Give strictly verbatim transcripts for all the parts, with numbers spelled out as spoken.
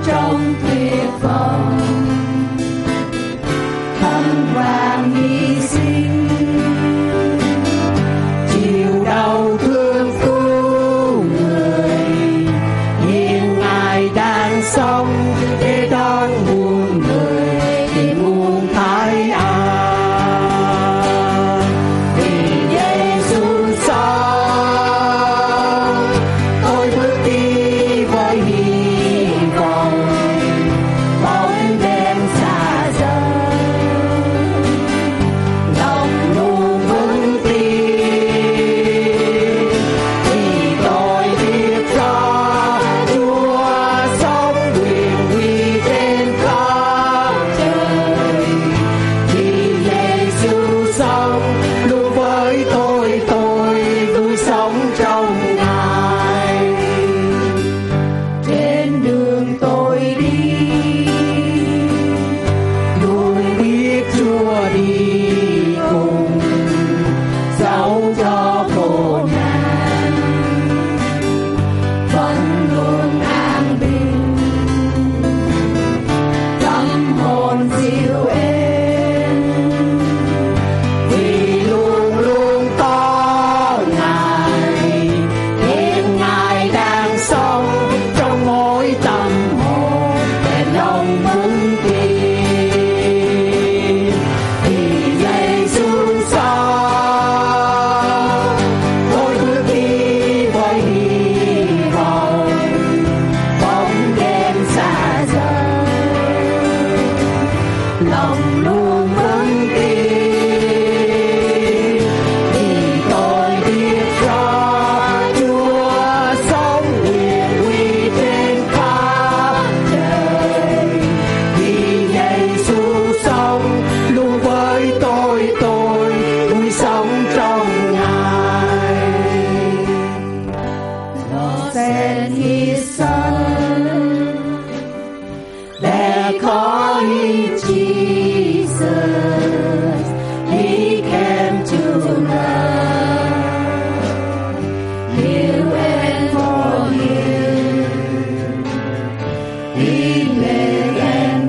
trong tuyệt vọng, thăng vàng hy sinh, chịu đau thương cứu người, hiện Ngài đang sống để đón muôn người tìm muôn thái an. Vì Giêsu sống, tôi bước đi với hy vọng, bóng đêm xa dần, lòng luôn vững tin. Vì tôi biết rõ Chúa sống quyền uy trên khắp trời. Vì Giêsu sống luôn với tôi, tôi vui sống trong Ngài. Trên đường tôi đi, luôn biết Chúa đi cùng, dẫu cho khổ nạn vẫn luôn an bình, tâm hồn dịu êm. Vì luôn luôn có Ngài, hiện Ngài đang sống trong mỗi tâm hồn để lòng vững tin. Vì Giêsu sống, tôi bước đi với hy vọng, bóng đêm xa dần, lòng luôn vững tin. Vì tôi biết rõ Chúa sống quyền uy trên khắp trời. Vì Giêsu sống luôn với tôi, tôi vui sống trong Ngài. Lord sent His Son, they call Him Jesus. He came to love, heal and forgive. He lived and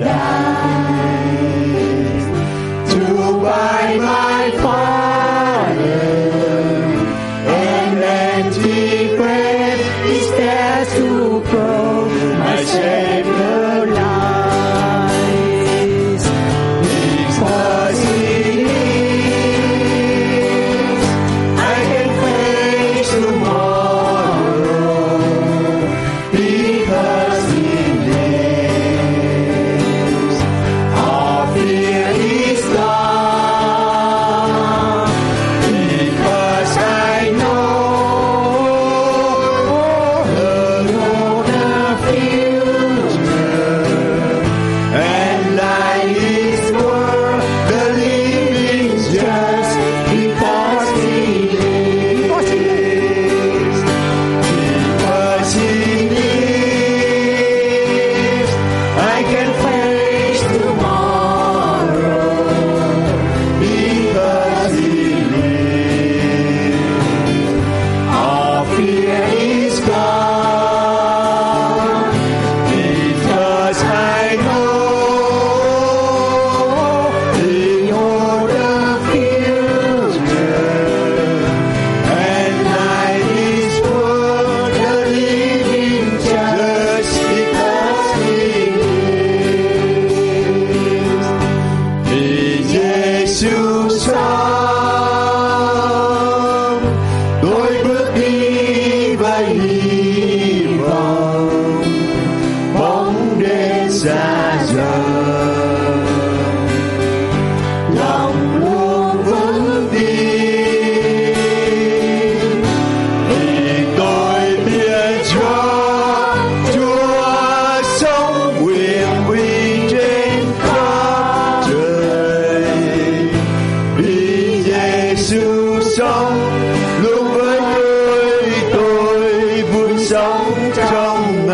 died to buy my pardon, and empty grave is there to prove my Savior lies. Because He lives, I can face tomorrow. Because He lives, all fear is gone. Because I know the Lord the future, and life is worth the living just because He lives. Because He lives, I can face tomorrow. Because He lives, all fear is gone. Because I know you're the future, and life is worth the living just because He lives. Vì Giêsu sống, tôi bước đi với hy vọng, bóng đêm xa dần, lòng luôn vững tin. Vì tôi biết rõ Chúa sống quyền uy trên khắp trời. Vì Giêsu sống luôn với tôi, tôi vui sống trong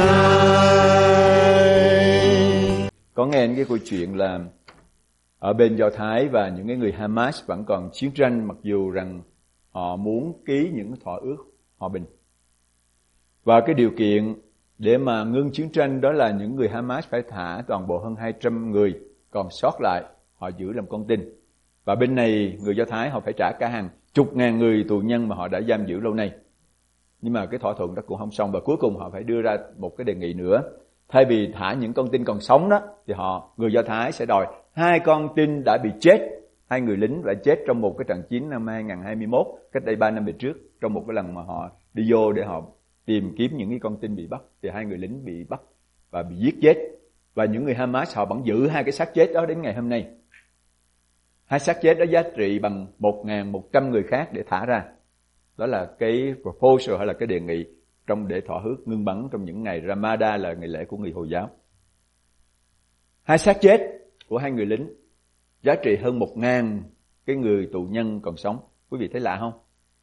Ngài. Có nghe cái câu chuyện là ở bên Do Thái và những cái người Hamas vẫn còn chiến tranh, mặc dù rằng họ muốn ký những thỏa ước hòa bình. Và cái điều kiện để mà ngưng chiến tranh, đó là những người Hamas phải thả toàn bộ hơn hai trăm người còn sót lại, họ giữ làm con tin. Và bên này người Do Thái họ phải trả cả hàng chục ngàn người tù nhân mà họ đã giam giữ lâu nay. Nhưng mà cái thỏa thuận đó cũng không xong, và cuối cùng họ phải đưa ra một cái đề nghị nữa. Thay vì thả những con tin còn sống đó, thì họ, người Do Thái sẽ đòi hai con tin đã bị chết, hai người lính đã chết trong một cái trận chiến năm hai nghìn không trăm hai mươi mốt, cách đây ba năm về trước, trong một cái lần mà họ đi vô để họ tìm kiếm những cái con tin bị bắt, thì hai người lính bị bắt và bị giết chết. Và những người Hamas họ vẫn giữ hai cái xác chết đó đến ngày hôm nay. Hai xác chết đó giá trị bằng một nghìn một trăm người khác để thả ra. Đó là cái proposal hay là cái đề nghị trong để thỏa ước ngưng bắn trong những ngày Ramadan, là ngày lễ của người Hồi giáo. Hai xác chết của hai người lính giá trị hơn một ngàn cái người tù nhân còn sống. Quý vị thấy lạ không?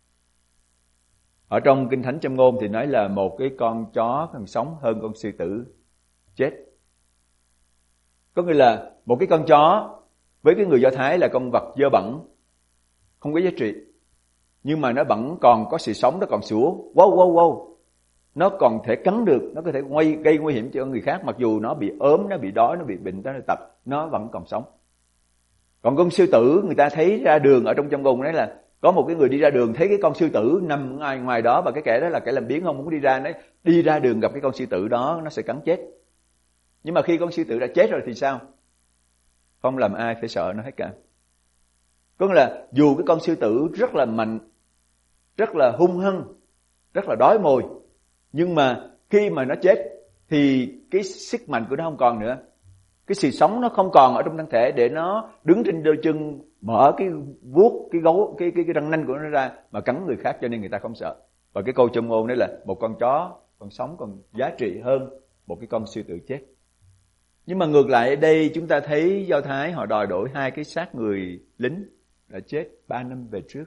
Ở trong Kinh Thánh Châm Ngôn thì nói là một cái con chó còn sống hơn con sư tử chết. Có nghĩa là một cái con chó với cái người Do Thái là con vật dơ bẩn, không có giá trị. Nhưng mà nó vẫn còn có sự sống, nó còn sủa wow wow wow. Nó còn thể cắn được, nó có thể gây, gây nguy hiểm cho người khác. Mặc dù nó bị ốm, nó bị đói, nó bị bệnh, nó bị tật, nó vẫn còn sống. Còn con sư tử, người ta thấy ra đường ở trong Châm Ngôn đấy là có một cái người đi ra đường thấy cái con sư tử nằm ngoài, ngoài đó, và cái kẻ đó là kẻ làm biếng không muốn đi ra, nó đi ra đường gặp cái con sư tử đó, nó sẽ cắn chết. Nhưng mà khi con sư tử đã chết rồi thì sao? Không làm ai phải sợ nó hết cả. Có nghĩa là dù cái con sư tử rất là mạnh, rất là hung hăng, rất là đói mồi, nhưng mà khi mà nó chết thì cái sức mạnh của nó không còn nữa. Cái sự sống nó không còn ở trong thân thể để nó đứng trên đôi chân, mở cái vuốt, cái gấu, cái, cái, cái răng nanh của nó ra mà cắn người khác, cho nên người ta không sợ. Và cái câu Châm Ngôn đấy là một con chó còn sống còn giá trị hơn một cái con sư tử chết. Nhưng mà ngược lại ở đây chúng ta thấy Do Thái họ đòi đổi hai cái xác người lính đã chết ba năm về trước,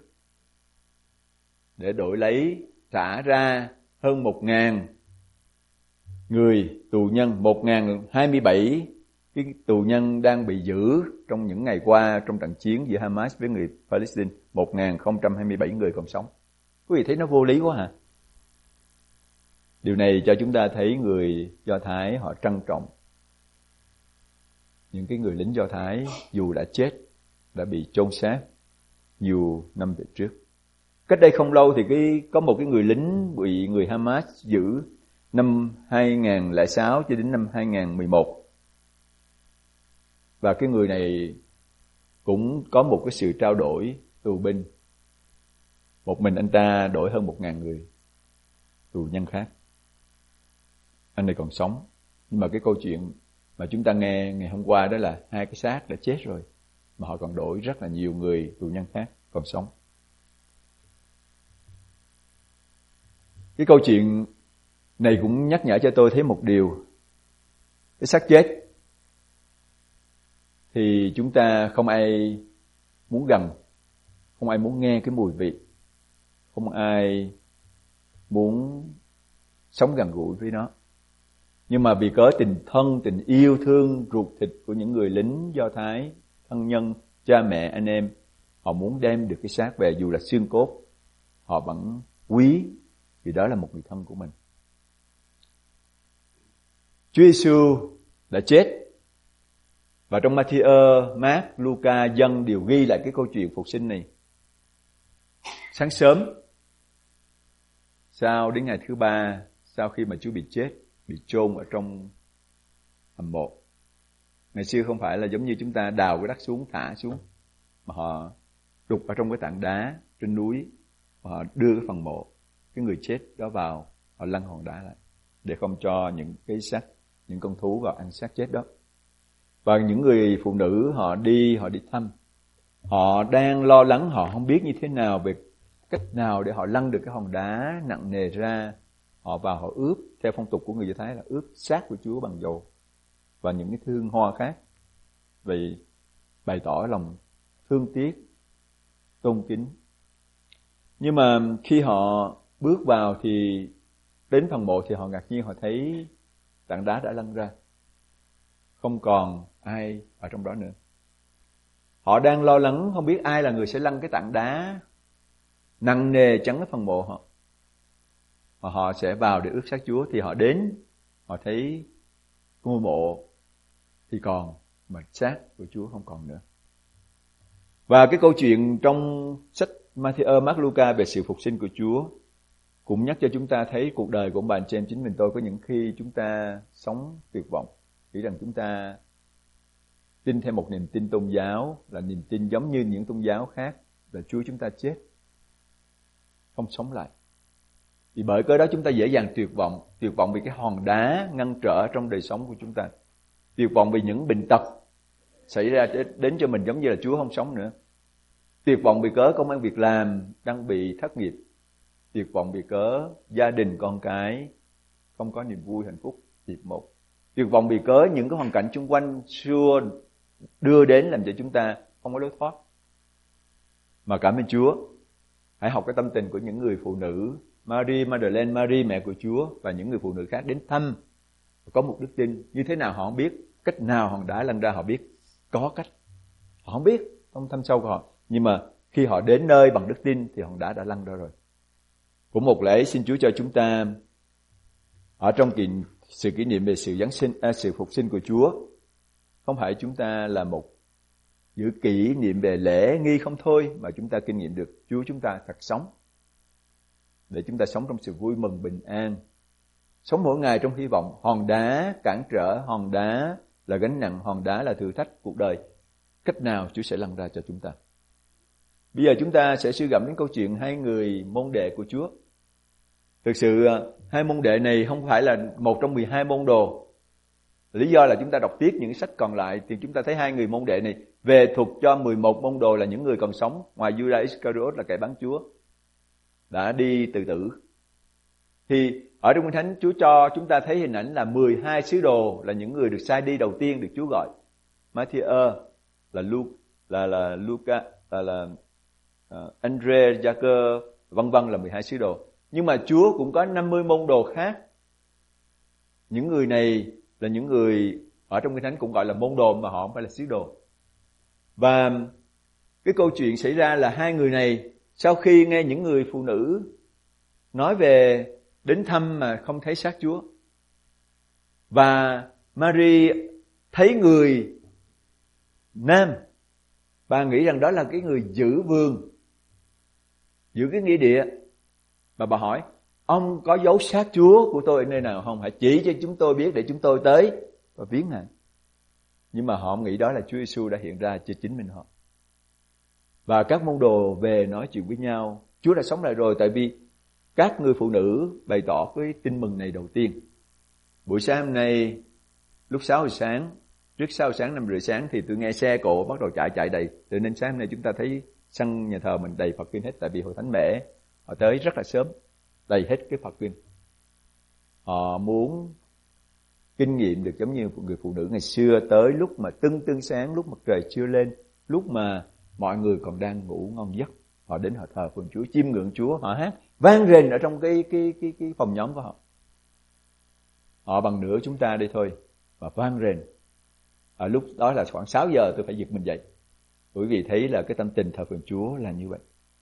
để đổi lấy trả ra hơn một ngàn người tù nhân, một ngàn hai mươi bảy cái tù nhân đang bị giữ trong những ngày qua trong trận chiến giữa Hamas với người Palestine, một ngàn không trăm hai mươi bảy người còn sống. Quý vị thấy nó vô lý quá hả? Điều này cho chúng ta thấy người Do Thái họ trân trọng những cái người lính Do Thái dù đã chết, đã bị chôn xác nhiều năm về trước. Cách đây không lâu thì cái, có một cái người lính bị người Hamas giữ năm hai nghìn không trăm lẻ sáu cho đến năm hai nghìn không trăm mười một. Và cái người này cũng có một cái sự trao đổi tù binh. Một mình anh ta đổi hơn một ngàn người tù nhân khác. Anh này còn sống. Nhưng mà cái câu chuyện mà chúng ta nghe ngày hôm qua đó là hai cái xác đã chết rồi, mà họ còn đổi rất là nhiều người tù nhân khác còn sống. Cái câu chuyện này cũng nhắc nhở cho tôi thấy một điều. Cái xác chết thì chúng ta không ai muốn gần, không ai muốn nghe cái mùi vị, không ai muốn sống gần gũi với nó. Nhưng mà vì cớ tình thân, tình yêu thương ruột thịt của những người lính Do Thái, thân nhân, cha mẹ, anh em, họ muốn đem được cái xác về, dù là xương cốt, họ vẫn quý, vì đó là một người thân của mình. Chúa Giêsu đã chết, và trong Ma-thi-ơ, Mác, Luca, Giăng đều ghi lại cái câu chuyện phục sinh này. Sáng sớm, sau đến ngày thứ ba, sau khi mà Chúa bị chết, bị chôn ở trong hầm mộ. Ngày xưa không phải là giống như chúng ta đào cái đất xuống, thả xuống, mà họ đục ở trong cái tảng đá trên núi, và họ đưa cái phần mộ, cái người chết đó vào, họ lăn hòn đá lại, để không cho những cái xác, những con thú vào ăn xác chết đó. Và những người phụ nữ họ đi, họ đi thăm, họ đang lo lắng, họ không biết như thế nào, về cách nào để họ lăn được cái hòn đá nặng nề ra. Họ vào họ ướp, theo phong tục của người Do Thái là ướp xác của Chúa bằng dầu và những cái hương hoa khác, vì bày tỏ lòng thương tiếc, tôn kính. Nhưng mà khi họ bước vào thì đến phần mộ thì họ ngạc nhiên, họ thấy tảng đá đã lăn ra, không còn ai ở trong đó nữa. Họ đang lo lắng không biết ai là người sẽ lăn cái tảng đá nặng nề chắn cái phần mộ họ, và họ sẽ vào để ướp xác Chúa. Thì họ đến họ thấy ngôi mộ thì còn, mà xác của Chúa không còn nữa. Và cái câu chuyện trong sách Matthew, Mark, Luca về sự phục sinh của Chúa cũng nhắc cho chúng ta thấy cuộc đời của ông bà anh chị em chính mình tôi có những khi chúng ta sống tuyệt vọng, nghĩ rằng chúng ta tin theo một niềm tin tôn giáo là niềm tin giống như những tôn giáo khác, là Chúa chúng ta chết, không sống lại. Vì bởi cớ đó chúng ta dễ dàng tuyệt vọng, tuyệt vọng vì cái hòn đá ngăn trở trong đời sống của chúng ta, tuyệt vọng vì những bệnh tật xảy ra đến cho mình giống như là Chúa không sống nữa, tuyệt vọng vì cớ công ăn việc làm đang bị thất nghiệp, tuyệt vọng vì cớ gia đình con cái không có niềm vui hạnh phúc hiệp một, tuyệt vọng vì cớ những cái hoàn cảnh xung quanh xưa đưa đến làm cho chúng ta không có lối thoát. Mà cảm ơn Chúa, hãy học cái tâm tình của những người phụ nữ Mary Magdalene, Mary mẹ của Chúa và những người phụ nữ khác đến thăm, có một đức tin như thế nào họ không biết, cách nào hòn đá lăn ra họ biết, có cách họ không biết, không thăm sâu của họ, nhưng mà khi họ đến nơi bằng đức tin thì hòn đá đã lăn ra rồi. Cũng một lễ xin Chúa cho chúng ta ở trong kỳ, sự kỷ niệm về sự Giáng sinh, à, sự phục sinh của Chúa, không phải chúng ta là một giữ kỷ niệm về lễ nghi không thôi, mà chúng ta kinh nghiệm được Chúa chúng ta thật sống, để chúng ta sống trong sự vui mừng bình an, sống mỗi ngày trong hy vọng. Hòn đá cản trở, hòn đá là gánh nặng, hòn đá là thử thách cuộc đời, cách nào Chúa sẽ lăn ra cho chúng ta. Bây giờ chúng ta sẽ suy gẫm đến câu chuyện hai người môn đệ của Chúa. Thực sự hai môn đệ này không phải là một trong mười hai môn đồ. Lý do là chúng ta đọc tiếp những sách còn lại thì chúng ta thấy hai người môn đệ này về thuộc cho mười một môn đồ là những người còn sống, ngoài Judas Iscariot là kẻ bán Chúa, đã đi tự tử. Thì ở trong Kinh Thánh Chúa cho chúng ta thấy hình ảnh là mười hai sứ đồ là những người được sai đi đầu tiên được Chúa gọi. Matthew, là Luke, là là Luca, là là uh, Andre, Jacob, vân vân là mười hai sứ đồ. Nhưng mà Chúa cũng có năm mươi môn đồ khác. Những người này là những người ở trong Kinh Thánh cũng gọi là môn đồ mà họ không phải là sứ đồ. Và cái câu chuyện xảy ra là hai người này sau khi nghe những người phụ nữ nói về đến thăm mà không thấy xác Chúa, và Mary thấy người nam, bà nghĩ rằng đó là cái người giữ vườn, giữ cái nghĩa địa, và bà hỏi ông có dấu xác Chúa của tôi ở nơi nào không, hãy chỉ cho chúng tôi biết để chúng tôi tới và viếng Ngài. Nhưng mà họ nghĩ đó là Chúa Giêsu đã hiện ra cho chính mình họ. Và các môn đồ về nói chuyện với nhau, Chúa đã sống lại rồi, tại vì các người phụ nữ bày tỏ cái tin mừng này đầu tiên. Buổi sáng hôm nay lúc sáu giờ sáng, trước sáu giờ sáng, năm rưỡi sáng thì tôi nghe xe cộ bắt đầu chạy chạy đầy. Từ nên sáng hôm nay chúng ta thấy sân nhà thờ mình đầy Phật kinh hết, tại vì Hội Thánh Mễ họ tới rất là sớm, đầy hết cái Phật kinh. Họ muốn kinh nghiệm được giống như người phụ nữ ngày xưa, tới lúc mà tưng tưng sáng, lúc mặt trời chưa lên, lúc mà mọi người còn đang ngủ ngon giấc, họ đến họ thờ phượng Chúa, chiêm ngưỡng Chúa, họ hát vang rền ở trong cái cái cái cái phòng nhóm của họ. Họ bằng nửa chúng ta đây thôi và vang rền. Ở lúc đó là khoảng sáu giờ tôi phải giật mình dậy, bởi vì thấy là cái tâm tình thờ phượng Chúa là như vậy.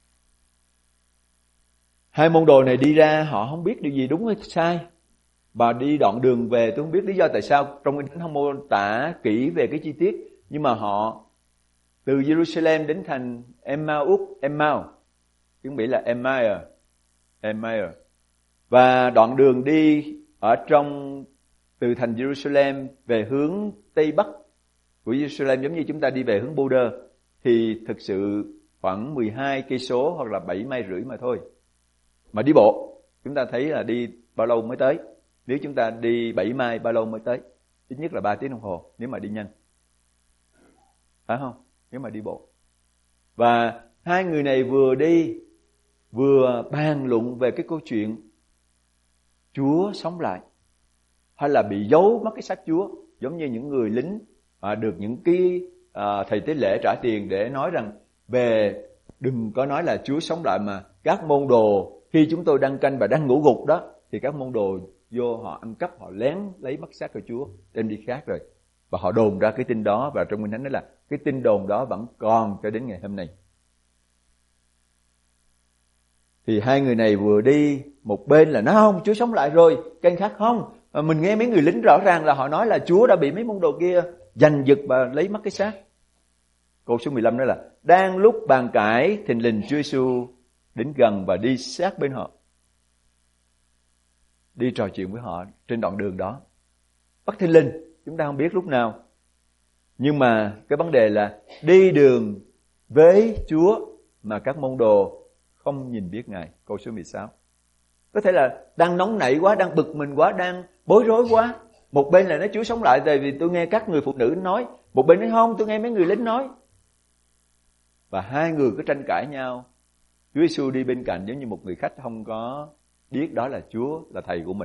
Hai môn đồ này đi ra, họ không biết điều gì đúng hay sai. Bà đi đoạn đường về, tôi không biết lý do tại sao trong Kinh Thánh không mô tả kỹ về cái chi tiết, nhưng mà họ từ Jerusalem đến thành Emmaus, Emmaus, chuẩn bị là Emmaus, Emmaus. Và đoạn đường đi ở trong từ thành Jerusalem về hướng Tây Bắc của Jerusalem giống như chúng ta đi về hướng Border, thì thực sự khoảng mười hai cây số hoặc là bảy mai rưỡi mà thôi. Mà đi bộ, chúng ta thấy là đi bao lâu mới tới? Nếu chúng ta đi bảy mai bao lâu mới tới? Ít nhất là ba tiếng đồng hồ nếu mà đi nhanh. Phải không? Nếu mà đi bộ. Và hai người này vừa đi vừa bàn luận về cái câu chuyện Chúa sống lại, hay là bị giấu mất cái xác Chúa, giống như những người lính à, được những cái à, thầy tế lễ trả tiền để nói rằng về đừng có nói là Chúa sống lại, mà các môn đồ khi chúng tôi đang canh và đang ngủ gục đó thì các môn đồ vô họ ăn cắp, họ lén lấy mất xác của Chúa đem đi khác rồi, và họ đồn ra cái tin đó. Và trong Kinh Thánh nói là cái tin đồn đó vẫn còn cho đến ngày hôm nay. Thì hai người này vừa đi, một bên là nó không, Chúa sống lại rồi, kênh khác không, À, mình nghe mấy người lính rõ ràng là họ nói là Chúa đã bị mấy môn đồ kia giành giật và lấy mất cái xác. Câu số mười lăm nói là đang lúc bàn cãi, thình lình Chúa Giêsu đến gần và đi sát bên họ, đi trò chuyện với họ trên đoạn đường đó. Bất thình lình, chúng ta không biết lúc nào. Nhưng mà cái vấn đề là đi đường với Chúa mà các môn đồ không nhìn biết Ngài. Câu số mười sáu. Có thể là đang nóng nảy quá, đang bực mình quá, đang bối rối quá. Một bên là nói Chúa sống lại, tại vì tôi nghe các người phụ nữ nói. Một bên nói không, tôi nghe mấy người lính nói. Và hai người cứ tranh cãi nhau. Chúa Giêsu đi bên cạnh giống như một người khách không có biết đó là Chúa, là Thầy của mình.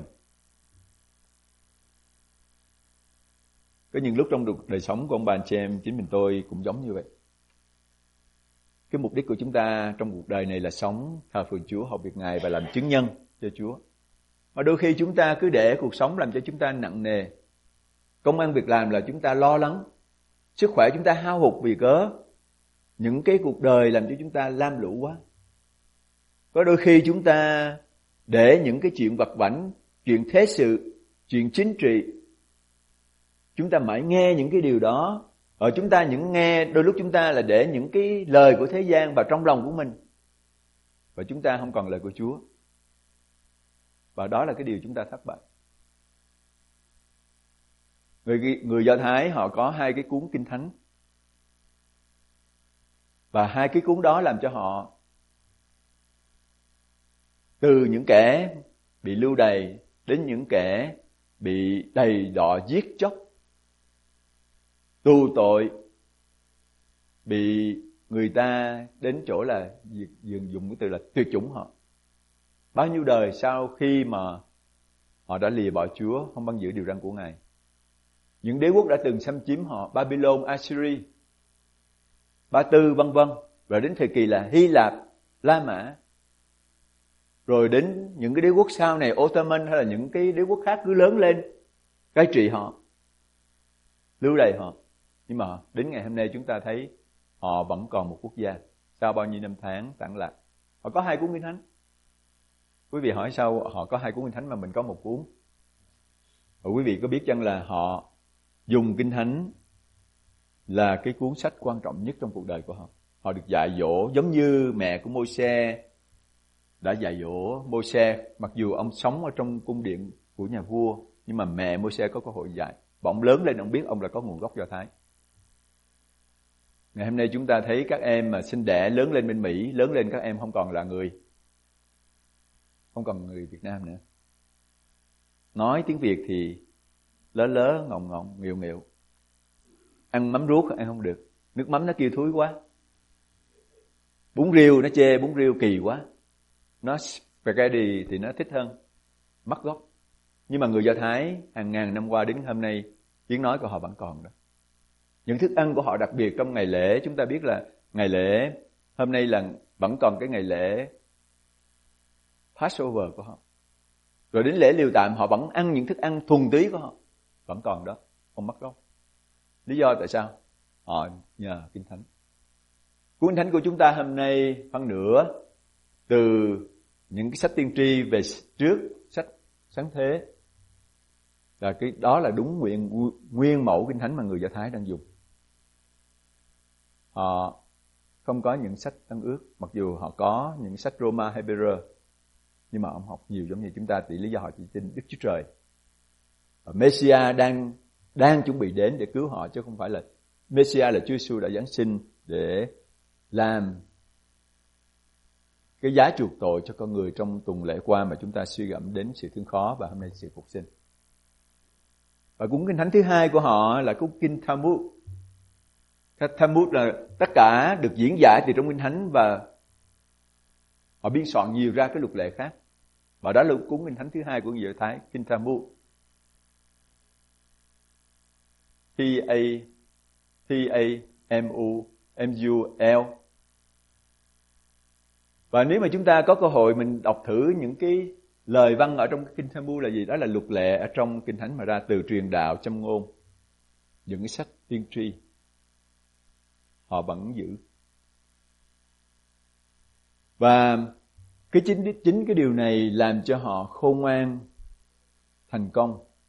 Có những lúc trong đời sống của ông bà anh chị em, chính mình tôi cũng giống như vậy. Cái mục đích của chúng ta trong cuộc đời này là sống thờ phượng Chúa, học việc Ngài và làm chứng nhân cho Chúa. Mà đôi khi chúng ta cứ để cuộc sống làm cho chúng ta nặng nề. Công ăn việc làm là chúng ta lo lắng. Sức khỏe chúng ta hao hụt vì cớ những cái cuộc đời làm cho chúng ta lam lũ quá. Có đôi khi chúng ta để những cái chuyện vặt vãnh, chuyện thế sự, chuyện chính trị, chúng ta mãi nghe những cái điều đó. Ở chúng ta những nghe, đôi lúc chúng ta là để những cái lời của thế gian vào trong lòng của mình. Và chúng ta không còn lời của Chúa. Và đó là cái điều chúng ta thất bại. Người, người Do Thái họ có hai cái cuốn Kinh Thánh. Và hai cái cuốn đó làm cho họ từ những kẻ bị lưu đày đến những kẻ bị đầy đọa giết chóc, tù tội, bị người ta đến chỗ là dùng dùng cái từ là tuyệt chủng họ. Bao nhiêu đời sau khi mà họ đã lìa bỏ Chúa, không băng giữ điều răn của Ngài. Những đế quốc đã từng xâm chiếm họ, Babylon, Assyria, Ba Tư vân vân, rồi đến thời kỳ là Hy Lạp, La Mã, rồi đến những cái đế quốc sau này, Ottoman hay là những cái đế quốc khác cứ lớn lên cai trị họ, lưu đày họ. Nhưng mà đến ngày hôm nay chúng ta thấy họ vẫn còn một quốc gia sau bao nhiêu năm tháng tản lạc. Họ có hai cuốn Kinh Thánh. Quý vị hỏi sao họ có hai cuốn Kinh Thánh mà mình có một cuốn? Và quý vị có biết chăng là họ dùng Kinh Thánh là cái cuốn sách quan trọng nhất trong cuộc đời của họ. Họ được dạy dỗ giống như mẹ của Môi-se đã dạy dỗ Môi-se, mặc dù ông sống ở trong cung điện của nhà vua, nhưng mà mẹ Môi-se có cơ hội dạy. Và ông lớn lên ông biết ông là có nguồn gốc Do Thái. Ngày hôm nay chúng ta thấy các em mà sinh đẻ lớn lên bên Mỹ, lớn lên các em không còn là người, không còn người Việt Nam nữa. Nói tiếng Việt thì lớ lớ, ngọng ngọng, nghịu nghịu. Ăn mắm ruốc ăn không được, nước mắm nó kêu thúi quá. Bún riêu nó chê bún riêu kỳ quá. Nó spaghetti thì nó thích hơn, mất gốc. Nhưng mà người Do Thái hàng ngàn năm qua đến hôm nay, tiếng nói của họ vẫn còn đó. Những thức ăn của họ đặc biệt trong ngày lễ, chúng ta biết là ngày lễ, hôm nay là vẫn còn cái ngày lễ Passover của họ. Rồi đến lễ Liều Tạm họ vẫn ăn những thức ăn thuần túy của họ, vẫn còn đó, không mất gốc. Lý do tại sao? Họ nhờ Kinh Thánh. Cuốn Kinh Thánh của chúng ta hôm nay phân nửa từ những cái sách tiên tri về trước, sách Sáng Thế. Là cái đó là đúng nguyên nguyên mẫu Kinh Thánh mà người Do Thái đang dùng. Họ không có những sách Tân Ước, mặc dù họ có những sách Roma hay Hebrew, nhưng mà ông học nhiều giống như chúng ta, thì lý do họ chỉ tin Đức Chúa Trời. Và Messiah đang đang chuẩn bị đến để cứu họ, chứ không phải là Messiah là Chúa Giêsu đã giáng sinh để làm cái giá chuộc tội cho con người trong tuần lễ qua mà chúng ta suy gẫm đến sự thương khó và hôm nay sự phục sinh. Và cuốn Kinh Thánh thứ hai của họ là cuốn Kinh Talmud. Talmud là tất cả được diễn giải từ trong Kinh Thánh và họ biên soạn nhiều ra cái luật lệ khác. Và đó là cuốn Kinh Thánh thứ hai của người Do Thái, Kinh Talmud. T A T A M U M U L. Và nếu mà chúng ta có cơ hội mình đọc thử những cái lời văn ở trong Kinh Talmud là gì? Đó là luật lệ ở trong Kinh Thánh mà ra từ truyền đạo, châm ngôn, những cái sách tiên tri. Họ vẫn giữ. Và cái chính chính cái điều này làm cho họ khôn ngoan, thành công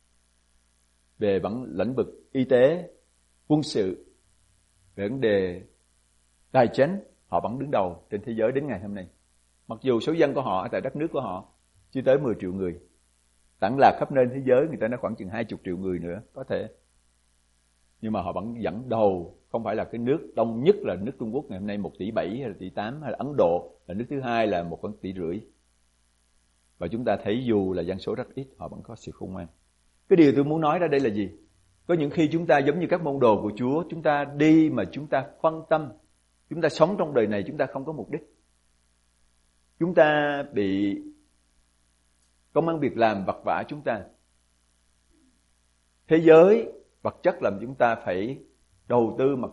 về vấn lĩnh vực y tế, quân sự, về vấn đề tài chính, họ vẫn đứng đầu trên thế giới đến ngày hôm nay. Mặc dù số dân của họ tại đất nước của họ chưa tới mười triệu người, tản lạc khắp nơi thế giới, người ta nói khoảng chừng hai mươi triệu người nữa có thể, nhưng mà họ vẫn dẫn đầu. Không phải là cái nước đông nhất là nước Trung Quốc ngày hôm nay một tỷ bảy hay là tỷ tám, hay là Ấn Độ là nước thứ hai là một tỷ rưỡi. Và chúng ta thấy dù là dân số rất ít, họ vẫn có sự khôn ngoan. Cái điều tôi muốn nói ra đây là gì? Có những khi chúng ta giống như các môn đồ của Chúa, chúng ta đi mà chúng ta phân tâm, chúng ta sống trong đời này chúng ta không có mục đích. Chúng ta bị công ăn việc làm vặt vả chúng ta. Thế giới, vật chất làm chúng ta phải đầu tư mà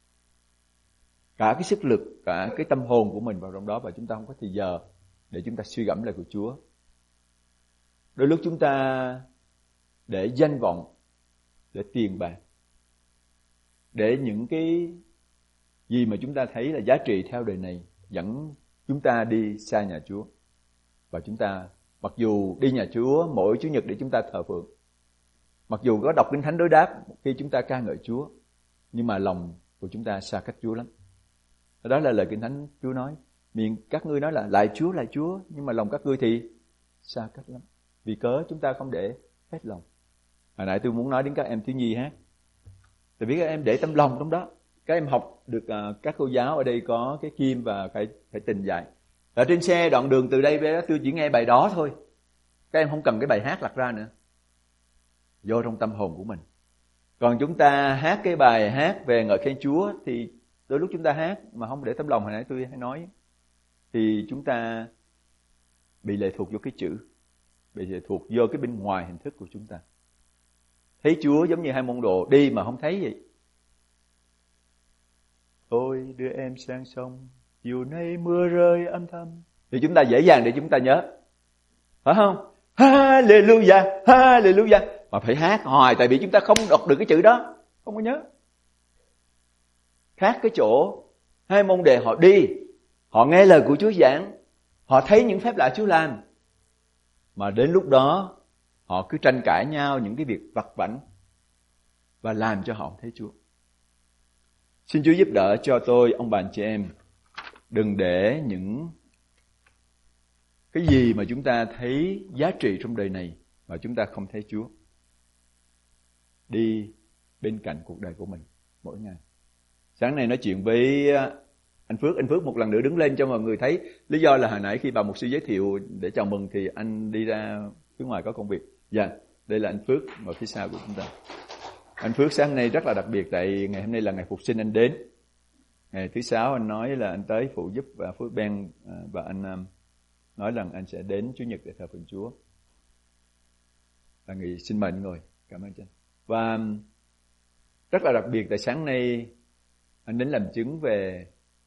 cả cái sức lực, cả cái tâm hồn của mình vào trong đó, và chúng ta không có thời giờ để chúng ta suy gẫm lại của Chúa. Đôi lúc chúng ta để danh vọng, để tiền bạc, để những cái gì mà chúng ta thấy là giá trị theo đời này dẫn chúng ta đi xa nhà Chúa. Và chúng ta mặc dù đi nhà Chúa mỗi Chủ nhật để chúng ta thờ phượng, mặc dù có đọc Kinh Thánh đối đáp khi chúng ta ca ngợi Chúa, nhưng mà lòng của chúng ta xa cách Chúa lắm. Đó là lời Kinh Thánh Chúa nói. Miệng các ngươi nói là lại Chúa, lại Chúa, nhưng mà lòng các ngươi thì xa cách lắm. Vì cớ chúng ta không để hết lòng. Hồi nãy tôi muốn nói đến các em thiếu nhi hát. Tại vì các em để tâm lòng trong đó. Các em học được uh, các cô giáo ở đây có cái kim và phải phải tình dạy. Ở trên xe đoạn đường từ đây về đó tôi chỉ nghe bài đó thôi. Các em không cần cái bài hát lặt ra nữa. Vô trong tâm hồn của mình. Còn chúng ta hát cái bài hát về ngợi khen Chúa thì đôi lúc chúng ta hát mà không để tấm lòng, hồi nãy tôi hay nói, thì chúng ta bị lệ thuộc vô cái chữ, bị lệ thuộc vô cái bên ngoài hình thức của chúng ta. Thấy Chúa giống như hai môn đồ đi mà không thấy vậy. Thôi đưa em sang sông, chiều nay mưa rơi âm thầm, thì chúng ta dễ dàng để chúng ta nhớ, phải không? Hallelujah, hallelujah. Mà phải hát hoài, tại vì chúng ta không đọc được cái chữ đó, không có nhớ. Khác cái chỗ hai môn đệ họ đi, họ nghe lời của Chúa giảng, họ thấy những phép lạ Chúa làm, mà đến lúc đó họ cứ tranh cãi nhau những cái việc vặt vãnh và làm cho họ không thấy Chúa. Xin Chúa giúp đỡ cho tôi, ông bà anh chị em, đừng để những cái gì mà chúng ta thấy giá trị trong đời này mà chúng ta không thấy Chúa đi bên cạnh cuộc đời của mình mỗi ngày. Sáng nay nói chuyện với anh Phước, anh Phước một lần nữa đứng lên cho mọi người thấy. Lý do là hồi nãy khi bà mục sư giới thiệu để chào mừng thì anh đi ra phía ngoài có công việc. Dạ, đây là anh Phước ở phía sau của chúng ta. Anh Phước sáng nay rất là đặc biệt, tại ngày hôm nay là ngày phục sinh anh đến. Ngày thứ sáu anh nói là anh tới phụ giúp và Phước Ben, và anh nói rằng anh sẽ đến Chủ nhật để thờ phượng Chúa. Là người xin mời anh ngồi. Cảm ơn anh. Và rất là đặc biệt tại sáng nay anh đến làm chứng về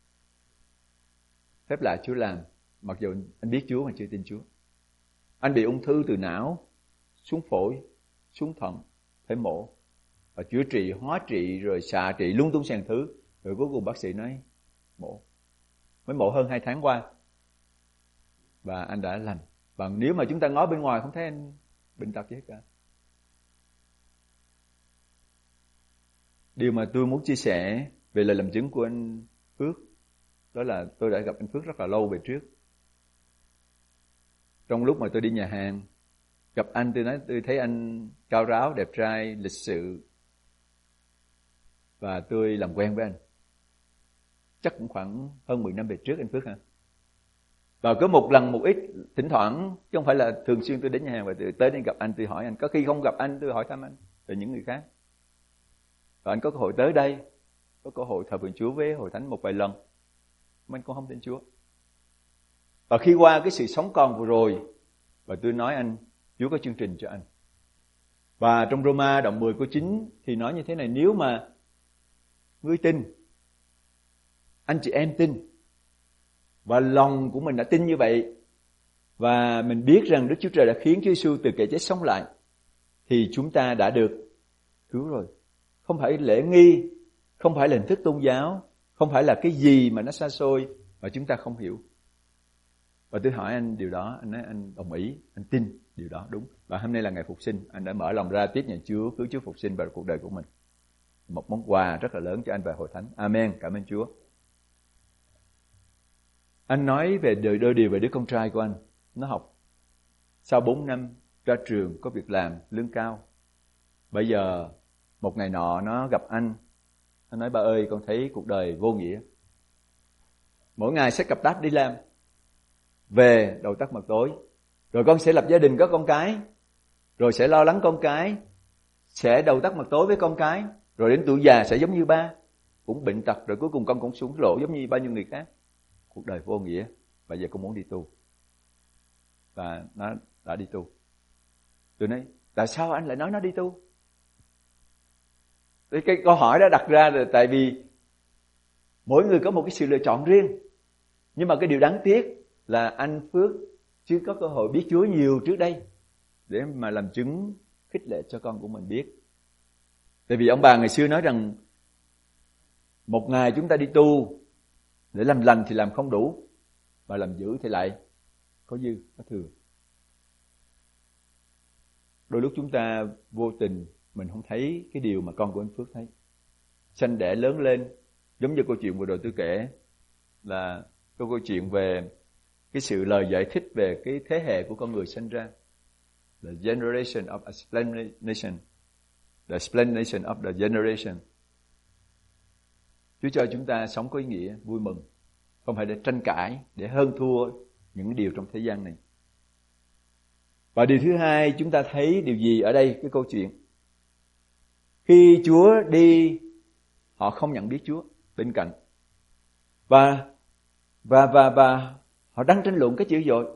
phép lạ Chúa làm, mặc dù anh biết Chúa mà chưa tin Chúa. Anh bị ung thư từ não xuống phổi, xuống thận, phải mổ và chữa trị, hóa trị rồi xạ trị lung tung sàn thứ, rồi cuối cùng bác sĩ nói mổ. Mới mổ hơn hai tháng qua và anh đã lành. Và nếu mà chúng ta ngó bên ngoài không thấy anh bệnh tật gì hết cả. Điều mà tôi muốn chia sẻ về lời làm chứng của anh Phước, đó là tôi đã gặp anh Phước rất là lâu về trước. Trong lúc mà tôi đi nhà hàng, gặp anh, tôi nói tôi thấy anh cao ráo, đẹp trai, lịch sự, và tôi làm quen với anh. Chắc cũng khoảng hơn mười năm về trước anh Phước hả? Và có một lần một ít, thỉnh thoảng, chứ không phải là thường xuyên tôi đến nhà hàng và tôi tới đây gặp anh, tôi hỏi anh. Có khi không gặp anh, tôi hỏi thăm anh về những người khác. Và anh có cơ hội tới đây, có cơ hội thờ phượng Chúa với hội thánh một vài lần, mà anh cũng không tin Chúa. Và khi qua cái sự sống còn vừa rồi, và tôi nói anh, Chúa có chương trình cho anh. Và trong Roma đoạn mười câu chín thì nói như thế này: nếu mà ngươi tin, anh chị em tin, và lòng của mình đã tin như vậy, và mình biết rằng Đức Chúa Trời đã khiến Chúa Giêsu từ kẻ chết sống lại, thì chúng ta đã được cứu rồi. Không phải lễ nghi, không phải là hình thức tôn giáo, không phải là cái gì mà nó xa xôi mà chúng ta không hiểu. Và tôi hỏi anh điều đó, anh nói anh đồng ý, anh tin. Điều đó đúng. Và hôm nay là ngày phục sinh, anh đã mở lòng ra tiếp nhận Chúa, cứu Chúa phục sinh vào cuộc đời của mình. Một món quà rất là lớn cho anh và hội thánh. Amen, cảm ơn Chúa. Anh nói về đôi, đôi điều về đứa con trai của anh. Nó học sau bốn năm ra trường, có việc làm, lương cao. Bây giờ một ngày nọ nó gặp anh. Nó nói: ba ơi, con thấy cuộc đời vô nghĩa. Mỗi ngày xách cặp đáp đi làm, về đầu tắt mặt tối. Rồi con sẽ lập gia đình có con cái, rồi sẽ lo lắng con cái, sẽ đầu tắt mặt tối với con cái. Rồi đến tuổi già sẽ giống như ba, cũng bệnh tật. Rồi cuối cùng con cũng xuống lộ giống như bao nhiêu người khác. Cuộc đời vô nghĩa. Bây giờ con muốn đi tu. Và nó đã đi tu. Tôi nói: tại sao anh lại nói nó đi tu? Cái câu hỏi đó đặt ra là tại vì mỗi người có một cái sự lựa chọn riêng. Nhưng mà cái điều đáng tiếc là anh Phước chưa có cơ hội biết Chúa nhiều trước đây để mà làm chứng khích lệ cho con của mình biết. Tại vì ông bà ngày xưa nói rằng một ngày chúng ta đi tu để làm lành thì làm không đủ, mà làm dữ thì lại có dư, có thừa. Đôi lúc chúng ta vô tình mình không thấy cái điều mà con của anh Phước thấy. Sanh đẻ lớn lên, giống như câu chuyện vừa rồi tôi kể, là câu câu chuyện về cái sự lời giải thích về cái thế hệ của con người sinh ra. The generation of explanation. The explanation of the generation. Chúa cho chúng ta sống có ý nghĩa, vui mừng. Không phải để tranh cãi, để hơn thua những điều trong thế gian này. Và điều thứ hai, chúng ta thấy điều gì ở đây, cái câu chuyện. Khi Chúa đi, họ không nhận biết Chúa bên cạnh. Và và và và họ đang tranh luận cái dữ dội.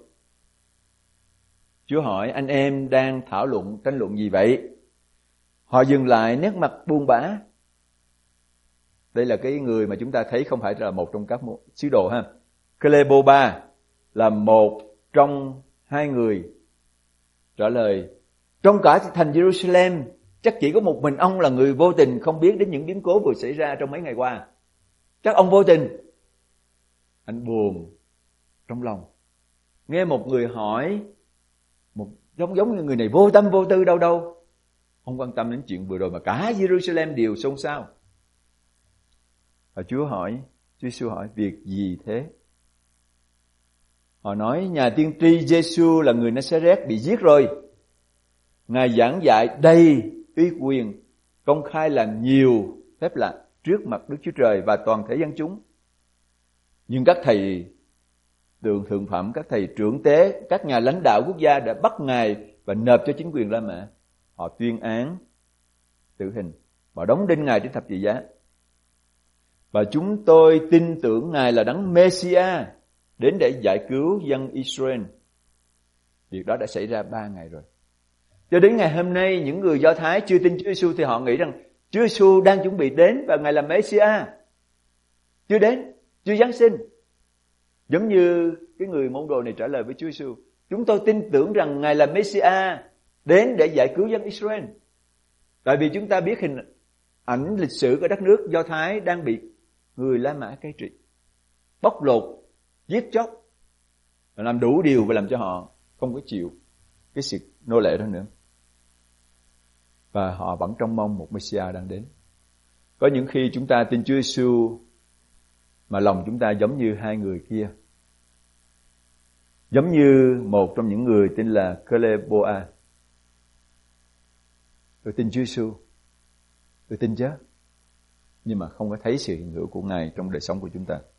Chúa hỏi: anh em đang thảo luận, tranh luận gì vậy? Họ dừng lại, nét mặt buồn bã. Đây là cái người mà chúng ta thấy không phải là một trong các sứ đồ ha. Cleopa là một trong hai người trả lời: trong cả thành Jerusalem chắc chỉ có một mình ông là người vô tình, không biết đến những biến cố vừa xảy ra trong mấy ngày qua. Chắc ông vô tình. Anh buồn trong lòng. Nghe một người hỏi, một giống giống như người này vô tâm vô tư đâu đâu. Không quan tâm đến chuyện vừa rồi mà cả Jerusalem đều xôn xao. Và Chúa hỏi, Chúa Giêsu hỏi: việc gì thế? Họ nói: nhà tiên tri Giêsu là người Nazareth bị giết rồi. Ngài giảng dạy đầy uy quyền, công khai làm nhiều phép lạ trước mặt Đức Chúa Trời và toàn thể dân chúng. Nhưng các thầy tượng thượng phẩm, các thầy trưởng tế, các nhà lãnh đạo quốc gia đã bắt Ngài và nộp cho chính quyền La Mã. Họ tuyên án tử hình và đóng đinh Ngài trên thập tự giá. Và chúng tôi tin tưởng Ngài là Đấng Messiah đến để giải cứu dân Israel. Việc đó đã xảy ra ba ngày rồi. Cho đến ngày hôm nay, những người Do Thái chưa tin Chúa Giêsu thì họ nghĩ rằng Chúa Giêsu đang chuẩn bị đến và Ngài là Messiah. Chưa đến, chưa Giáng sinh. Giống như cái người môn đồ này trả lời với Chúa Giêsu: chúng tôi tin tưởng rằng Ngài là Messiah đến để giải cứu dân Israel. Tại vì chúng ta biết hình ảnh lịch sử của đất nước Do Thái đang bị người La Mã cai trị, bóc lột, giết chóc, và làm đủ điều và làm cho họ không có chịu cái sự nô lệ đó nữa. Và họ vẫn trông mong một Messiah đang đến. Có những khi chúng ta tin Chúa Giêsu mà lòng chúng ta giống như hai người kia, giống như một trong những người tên là Cleopa. Tôi tin Chúa Giêsu, tôi tin chứ, nhưng mà không có thấy sự hiện hữu của Ngài trong đời sống của chúng ta.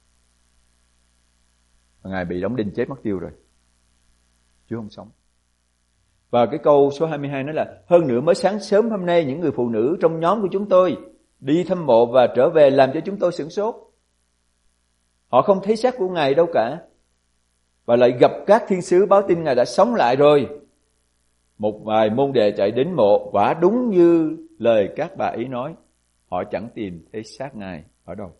Và Ngài bị đóng đinh chết mất tiêu rồi, Chúa không sống. Và cái câu số hai mươi hai nói là: hơn nữa mới sáng sớm hôm nay, những người phụ nữ trong nhóm của chúng tôi đi thăm mộ và trở về làm cho chúng tôi sửng sốt. Họ không thấy xác của Ngài đâu cả, và lại gặp các thiên sứ báo tin Ngài đã sống lại rồi. Một vài môn đệ chạy đến mộ, quả đúng như lời các bà ấy nói, họ chẳng tìm thấy xác Ngài ở đâu.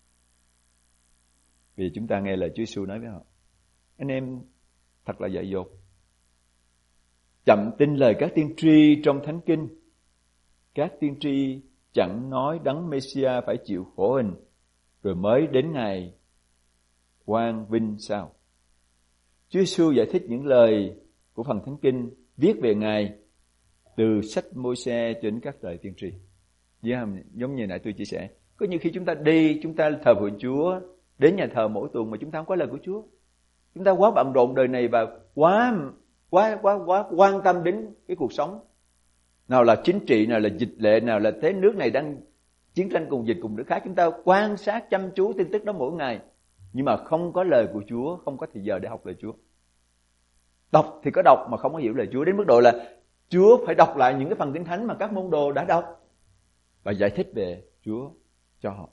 Vì chúng ta nghe lời Chúa Giêsu nói với họ: anh em thật là dại dột, chậm tin lời các tiên tri trong Thánh Kinh. Các tiên tri chẳng nói Đấng Messiah phải chịu khổ hình rồi mới đến ngày quang vinh sao? Chúa Giêsu giải thích những lời của phần Thánh Kinh viết về Ngài từ sách Môi-se đến các lời tiên tri. Giống như nãy tôi chia sẻ, có nhiều khi chúng ta đi, chúng ta thờ phượng Chúa, đến nhà thờ mỗi tuần mà chúng ta không có lời của Chúa. Chúng ta quá bận rộn đời này và quá quá quá quá quan tâm đến cái cuộc sống. Nào là chính trị, nào là dịch lệ, nào là thế nước này đang chiến tranh cùng dịch cùng nước khác. Chúng ta quan sát chăm chú tin tức đó mỗi ngày, nhưng mà không có lời của Chúa, không có thời giờ để học lời Chúa. Đọc thì có đọc mà không có hiểu lời Chúa, đến mức độ là Chúa phải đọc lại những cái phần Kinh Thánh mà các môn đồ đã đọc và giải thích về Chúa cho họ.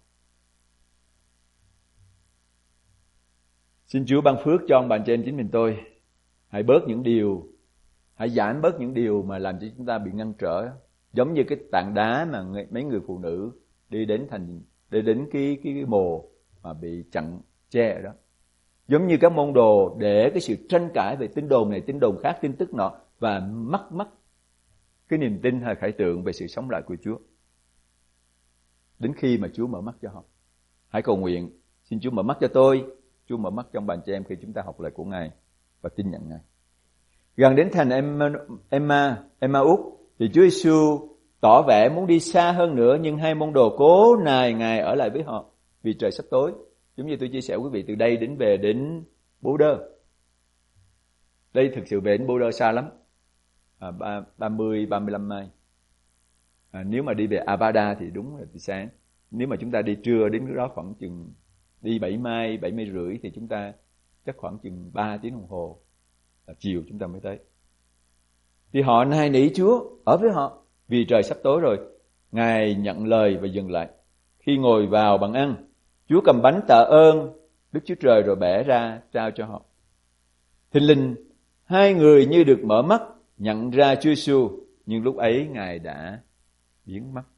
Xin Chúa ban phước cho ông bà chị em chính mình tôi. Hãy bớt những điều, hãy giảm bớt những điều mà làm cho chúng ta bị ngăn trở. Giống như cái tảng đá mà mấy người phụ nữ đi đến thành đi đến cái cái, cái mồ mà bị chặn che ở đó. Giống như các môn đồ để cái sự tranh cãi về tin đồn này, tin đồn khác, tin tức nọ và mất mất cái niềm tin hay khải tượng về sự sống lại của Chúa. Đến khi mà Chúa mở mắt cho họ. Hãy cầu nguyện, xin Chúa mở mắt cho tôi, Chúa mở mắt cho ông bà chị em khi chúng ta học lời của Ngài và tin nhận Ngài. Gần đến thành Emma, Emma, Emma Út thì Chúa Giêsu tỏ vẻ muốn đi xa hơn nữa, nhưng hai môn đồ cố nài Ngài ở lại với họ vì trời sắp tối. Giống như tôi chia sẻ quý vị, từ đây đến về đến Bố Đơ. Đây thực sự về đến Bố Đơ xa lắm, à, ba mươi ba mươi lăm mai. À, nếu mà đi về Avada thì đúng là từ sáng. Nếu mà chúng ta đi trưa đến cái đó khoảng chừng đi bảy mai, bảy mai rưỡi thì chúng ta chắc khoảng chừng ba tiếng đồng hồ là chiều chúng ta mới tới. Thì họ nài nỉ Chúa ở với họ vì trời sắp tối rồi. Ngài nhận lời và dừng lại. Khi ngồi vào bàn ăn, Chúa cầm bánh tạ ơn Đức Chúa Trời rồi bẻ ra trao cho họ. Thình lình hai người như được mở mắt, nhận ra Chúa Giêsu, nhưng lúc ấy Ngài đã biến mất.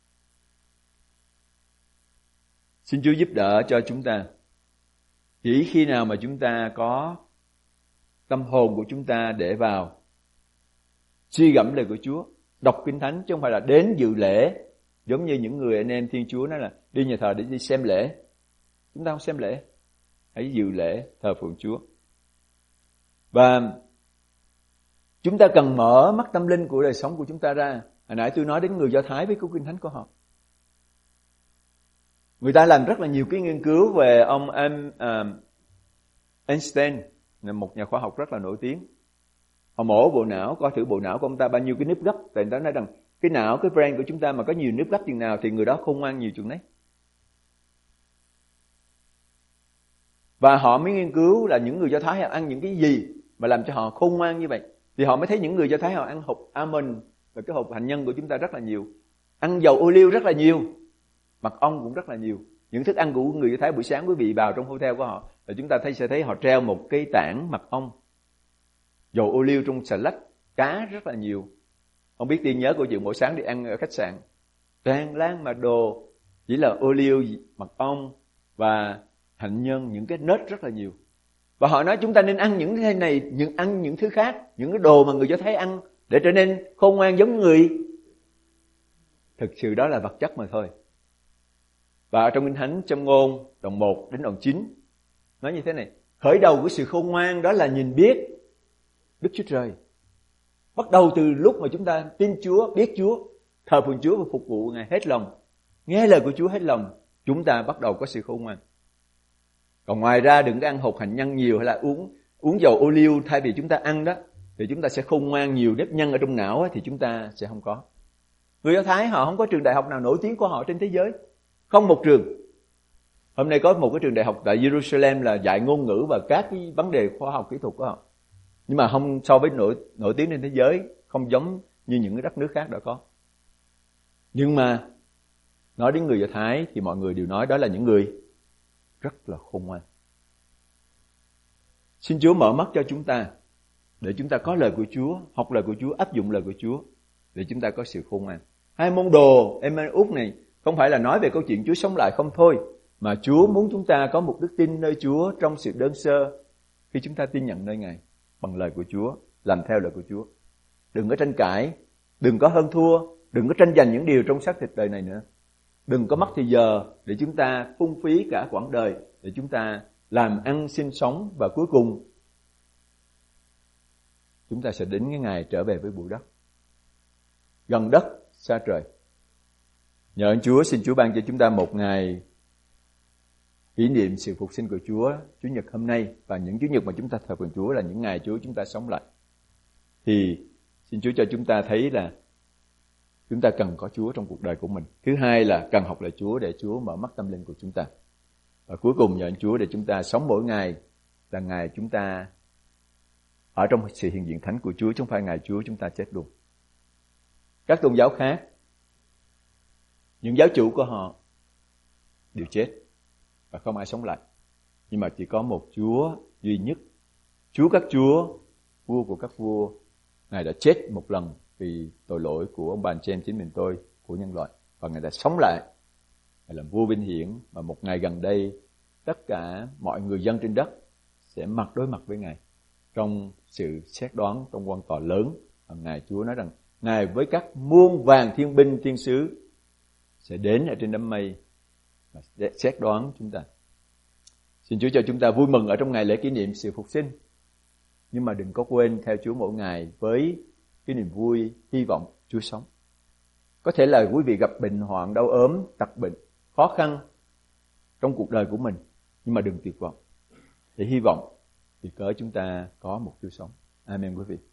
Xin Chúa giúp đỡ cho chúng ta. Chỉ khi nào mà chúng ta có tâm hồn của chúng ta để vào suy gẫm lời của Chúa, đọc Kinh Thánh, chứ không phải là đến dự lễ. Giống như những người anh em Thiên Chúa nói là đi nhà thờ để đi xem lễ. Chúng ta không xem lễ, hãy dự lễ thờ phượng Chúa. Và chúng ta cần mở mắt tâm linh của đời sống của chúng ta ra. Hồi nãy tôi nói đến người Do Thái với câu Kinh Thánh của họ. Người ta làm rất là nhiều cái nghiên cứu về ông um, Einstein, một nhà khoa học rất là nổi tiếng. Họ mổ bộ não, coi thử bộ não của ông ta bao nhiêu cái nếp gấp. Tại người ta nói rằng cái não, cái brain của chúng ta mà có nhiều nếp gấp chừng nào thì người đó khôn ngoan nhiều chừng đấy. Và họ mới nghiên cứu là những người Do Thái họ ăn những cái gì mà làm cho họ khôn ngoan như vậy. Thì họ mới thấy những người Do Thái họ ăn hột almond và cái hột hạnh nhân của chúng ta rất là nhiều. Ăn dầu ô liu rất là nhiều. Mật ong cũng rất là nhiều. Những thức ăn của người Do Thái buổi sáng quý vị vào trong hotel của họ là chúng ta thấy sẽ thấy họ treo một cái tảng mật ong, dầu ô liu trong xà lách, cá rất là nhiều. Không biết Tiên nhớ câu chuyện mỗi sáng đi ăn ở khách sạn, toàn lan mà đồ chỉ là ô liu, mật ong và hạnh nhân, những cái nết rất là nhiều. Và họ nói chúng ta nên ăn những cái này, những ăn những thứ khác, những cái đồ mà người Do Thái ăn để trở nên khôn ngoan giống người. Thực sự đó là vật chất mà thôi. Và ở trong Kinh Thánh, trong Ngôn đoạn một đến đoạn chín nói như thế này: khởi đầu của sự khôn ngoan đó là nhìn biết Đức Chúa Trời. Bắt đầu từ lúc mà chúng ta tin Chúa, biết Chúa, thờ phượng Chúa và phục vụ Ngài hết lòng, nghe lời của Chúa hết lòng, chúng ta bắt đầu có sự khôn ngoan. Còn ngoài ra đừng có ăn hột hạnh nhân nhiều hay là uống uống dầu ô liu thay vì chúng ta ăn đó, thì chúng ta sẽ khôn ngoan nhiều, nếp nhân ở trong não thì chúng ta sẽ không có. Người Do Thái họ không có trường đại học nào nổi tiếng của họ trên thế giới, không một trường. Hôm nay có một cái trường đại học tại Jerusalem là dạy ngôn ngữ và các cái vấn đề khoa học kỹ thuật của họ, nhưng mà không so với nổi nổi tiếng trên thế giới, không giống như những cái đất nước khác đã có. Nhưng mà nói đến người Do Thái thì mọi người đều nói đó là những người rất là khôn ngoan. Xin Chúa mở mắt cho chúng ta để chúng ta có lời của Chúa, học lời của Chúa, áp dụng lời của Chúa để chúng ta có sự khôn ngoan. Hai môn đồ Emmaus này không phải là nói về câu chuyện Chúa sống lại không thôi, mà Chúa muốn chúng ta có một đức tin nơi Chúa trong sự đơn sơ khi chúng ta tin nhận nơi Ngài bằng lời của Chúa, làm theo lời của Chúa. Đừng có tranh cãi, đừng có hơn thua, đừng có tranh giành những điều trong xác thịt đời này nữa. Đừng có mất thời giờ để chúng ta phung phí cả quãng đời để chúng ta làm ăn sinh sống và cuối cùng chúng ta sẽ đến cái ngày trở về với bụi đất. Gần đất, xa trời. Nhờ ơn Chúa, xin Chúa ban cho chúng ta một ngày kỷ niệm sự phục sinh của Chúa, Chủ nhật hôm nay, và những Chủ nhật mà chúng ta thờ phượng Chúa là những ngày Chúa chúng ta sống lại. Thì xin Chúa cho chúng ta thấy là chúng ta cần có Chúa trong cuộc đời của mình. Thứ hai là cần học lời Chúa để Chúa mở mắt tâm linh của chúng ta. Và cuối cùng nhờ ơn Chúa để chúng ta sống mỗi ngày là ngày chúng ta ở trong sự hiện diện thánh của Chúa, chứ không phải ngày Chúa chúng ta chết luôn. Các tôn giáo khác, những giáo chủ của họ đều chết và không ai sống lại. Nhưng mà chỉ có một Chúa duy nhất, Chúa các chúa, vua của các vua. Ngài đã chết một lần vì tội lỗi của ông bà anh chị em chính mình tôi, của nhân loại. Và Ngài đã sống lại, Ngài làm vua vinh hiển. Và một ngày gần đây, tất cả mọi người dân trên đất sẽ mặt đối mặt với Ngài trong sự xét đoán, trong quan tòa lớn. Và Ngài Chúa nói rằng Ngài với các muôn vàng thiên binh thiên sứ sẽ đến ở trên đám mây và xét đoán chúng ta. Xin Chúa cho chúng ta vui mừng ở trong ngày lễ kỷ niệm sự phục sinh. Nhưng mà đừng có quên theo Chúa mỗi ngày với cái niềm vui, hy vọng Chúa sống. Có thể là quý vị gặp bệnh hoạn, đau ốm, tật bệnh, khó khăn trong cuộc đời của mình. Nhưng mà đừng tuyệt vọng. Để hy vọng vì cớ chúng ta có một Chúa sống. Amen quý vị.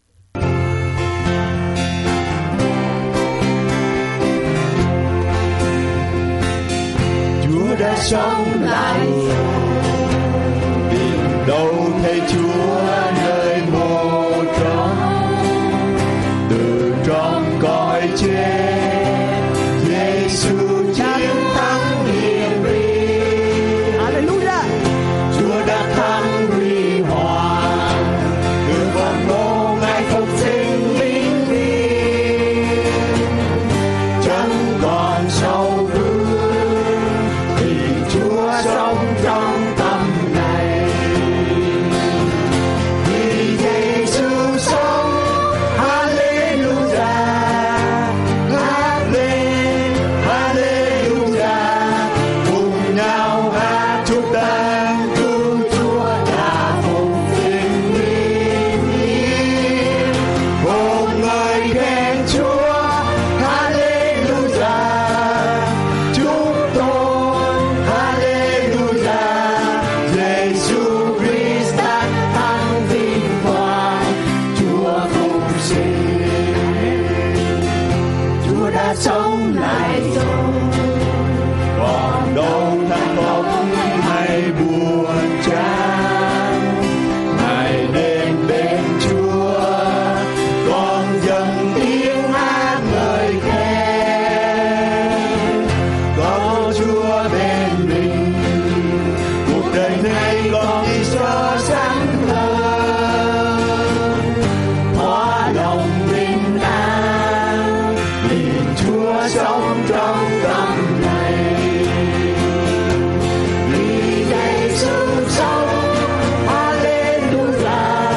Chúa đã sống lại rồi, tìm đâu thấy Chúa nơi mộ trống, từ trong cõi chết, Giêsu chiến thắng hiền uy. Hallelujah! Chúa đã thắng huy hoàng, từ phần mộ Ngài phục sinh vinh hiển, chẳng còn sầu sống trong tâm này. Vì Giêsu sống, Hallelujah, hát lên, Hallelujah, cùng nhau hát chúc tán cứu Chúa đã phục sinh vinh hiển. Cùng ngợi khen Chúa, Hallelujah, chúc tôn, Hallelujah. Sống lại rồi, còn đâu thất vọng hay buồn chán. Ngài đến bên Chúa, con dâng tiếng hát ngợi khen. Có Chúa bên mình, cuộc đời này còn đi so sánh hơn. Hóa lòng bình an, Chúa sống trong tâm này. Vì Giêsu sống, Hallelujah,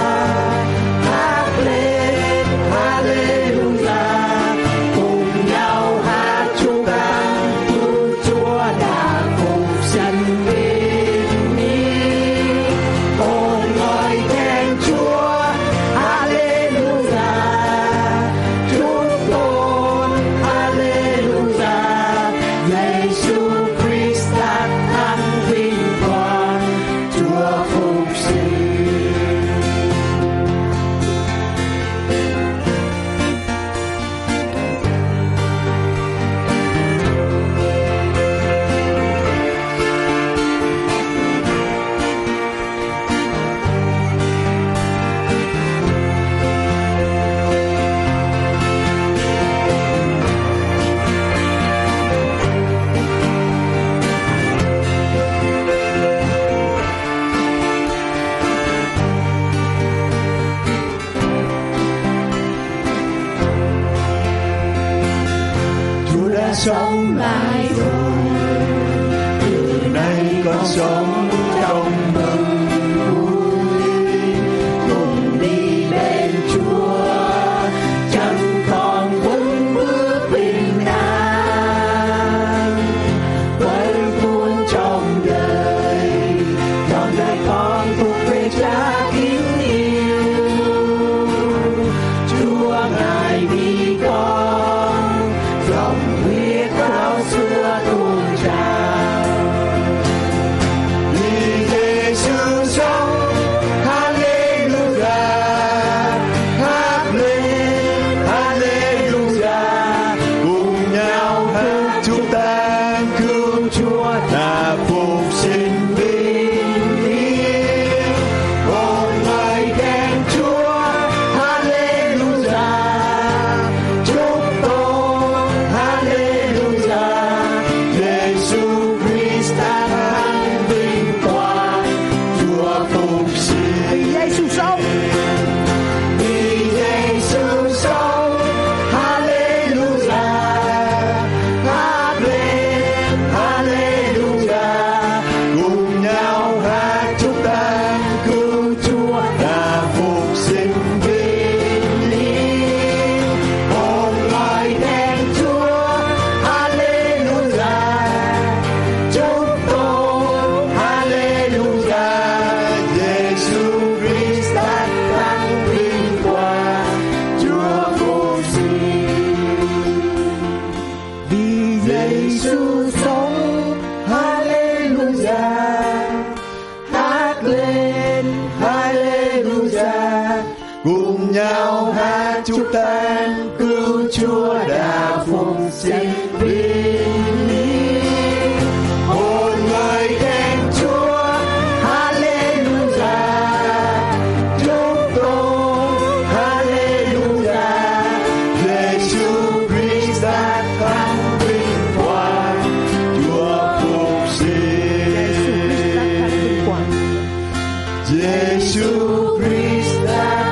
hát lên, Hallelujah, cùng nhau hát chúc tán cứu Chúa đã phục sinh vinh hiển. Cùng ngợi khen Chúa, Hallelujah, chúc tôn, Hallelujah, Giêsu Christ đã thắng vinh quang, Chúa phục sinh. Chúa đã sống lại rồi, từ nay con sống trong mừng vui. Cùng đi bên Chúa, chẳng còn vững bước bình an. Vẫn cuốn trong đời, trong đời con thuộc về Cha kính yêu. cùng nhau hát chúc than cứu Chúa đã phục sinh vinh hiển. Hồn người khen Chúa, Hallelujah, chúc tôn Hallelujah. Giêsu Christ đã thắng vinh quang, Chúa phục sinh. Giêsu Christ đã